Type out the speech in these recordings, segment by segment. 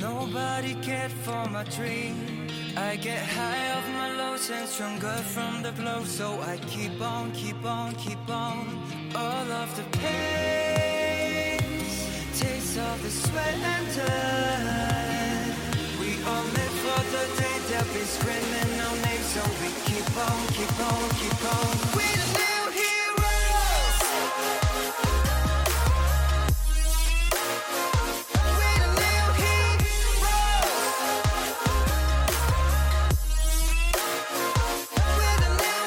Nobody cared for my dream. I get high off my lows and stronger from the blow. So I keep on, keep on, keep on. All of the pains, taste of the sweat and dirt. We all live for the day that we screaming our names. So we keep on, keep on, keep on. We the new heroes. We the new heroes. We're the new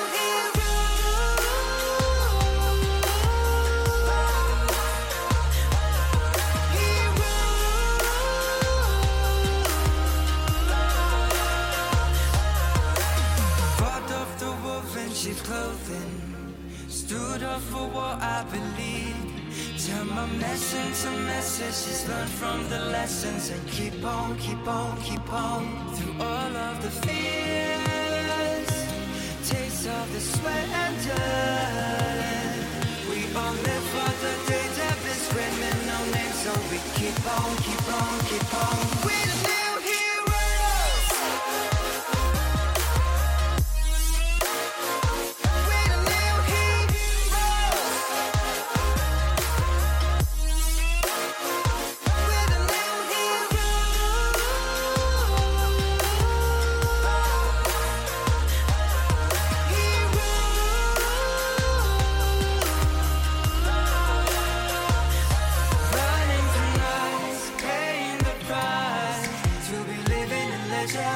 Fought off the wolf in sheep's clothing. Stood up for what I believe. Turn my mess into messages. Learn from the lessons and keep on, keep on, keep on. Through all of the fears, taste of the sweat and dirt. We all live for the day that we're screaming our names. So we keep on, keep on, keep on. We the new heroes. We the new heroes. We're the new Running through nights, paying the price to be living in legend.